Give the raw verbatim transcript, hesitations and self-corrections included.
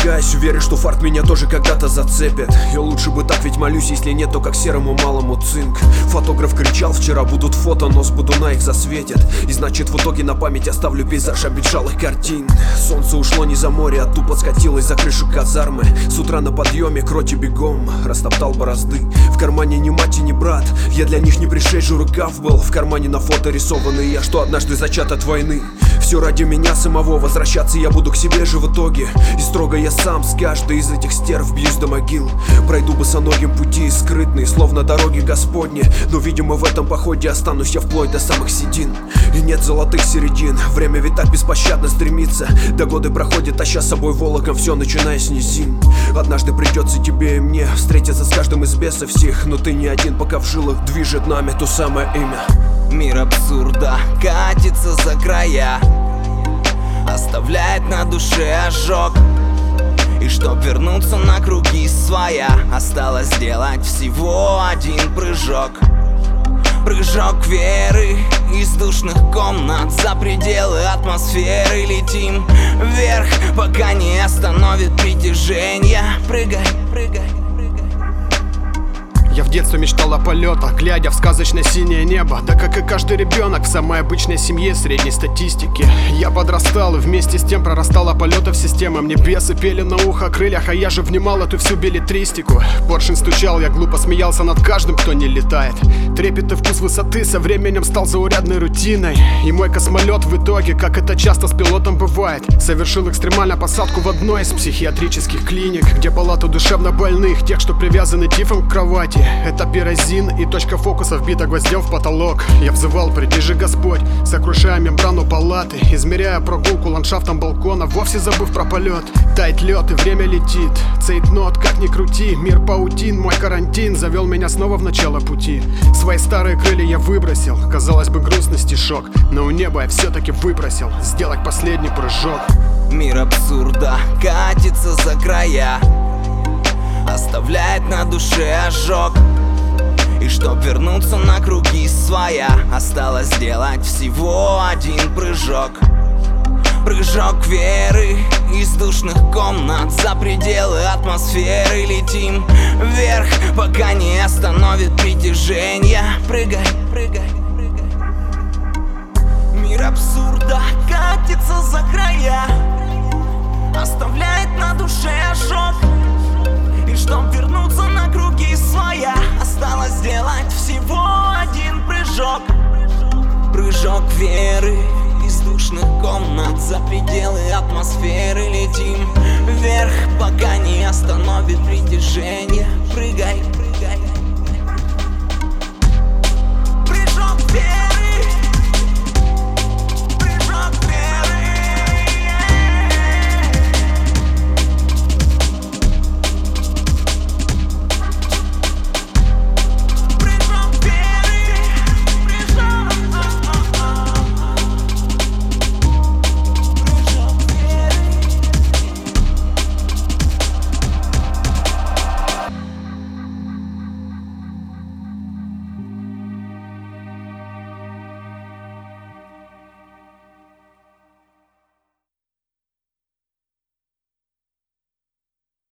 напрягаюсь, уверен, что фарт меня тоже когда-то зацепит. Я лучше бы так, ведь молюсь, если нет, то как серому малому цинк. Фотограф кричал вчера, будут фото, но с будуна их засветит. И значит в итоге на память оставлю пейзаж обветшалых картин. Солнце ушло не за море, а тупо скатилось за крышу казармы. С утра на подъеме к роте бегом растоптал борозды. В кармане ни мать и ни брат, я для них не пришедший рукав был. В кармане на фото рисованный я, что однажды зачат от войны. Все ради меня самого, возвращаться я буду к себе же в итоге. И строго я сам с каждой из этих стерв бьюсь до могил. Пройду босоногим пути скрытные, словно дороги Господни. Но видимо в этом походе останусь я вплоть до самых седин. И нет золотых середин, время ведь так беспощадно стремится. Да годы проходят, таща с собой волоком все, начиная с низин. Однажды придется тебе и мне встретиться с каждым из бесов всех. Но ты не один, пока в жилах движет нами то самое имя. Мир абсурда катится за края, оставляет на душе ожог. И чтоб вернуться на круги своя, осталось сделать всего один прыжок. Прыжок веры из душных комнат за пределы атмосферы. Летим вверх, пока не остановит притяжение. Прыгай, прыгай. Я в детстве мечтал о полетах, глядя в сказочное синее небо. Да как и каждый ребенок в самой обычной семье средней статистики. Я подрастал и вместе с тем прорастал полетов системам небес. И пели на ухо о крыльях, а я же внимал эту всю беллетристику. Поршень стучал, я глупо смеялся над каждым, кто не летает. Трепет и вкус высоты со временем стал заурядной рутиной. И мой космолет в итоге, как это часто с пилотом бывает, совершил экстремальную посадку в одной из психиатрических клиник, где палату душевно больных, тех, что привязаны тифом к кровати. Это пирозин и точка фокуса вбита гвоздем в потолок. Я взывал, приди же Господь, сокрушая мембрану палаты, измеряя прогулку ландшафтом балкона, вовсе забыв про полет. Тает лед и время летит, цейтнот, как ни крути. Мир паутин, мой карантин завел меня снова в начало пути. Свои старые крылья я выбросил, казалось бы грустный стишок, но у неба я все-таки выпросил сделать последний прыжок. Мир абсурда катится за края, оставляет на душе ожог. И чтоб вернуться на круги своя, осталось сделать всего один прыжок. Прыжок веры из душных комнат за пределы атмосферы. Летим вверх, пока не остановит притяжение. Прыгай, прыгай, прыгай. Мир абсурда катится за края, оставляет на душе ожог. И чтоб вернуться на круги своя, осталось сделать всего один прыжок. Прыжок веры из душных комнат за пределы атмосферы. Летим вверх, пока не остановит притяжение. Прыгай, прыгай.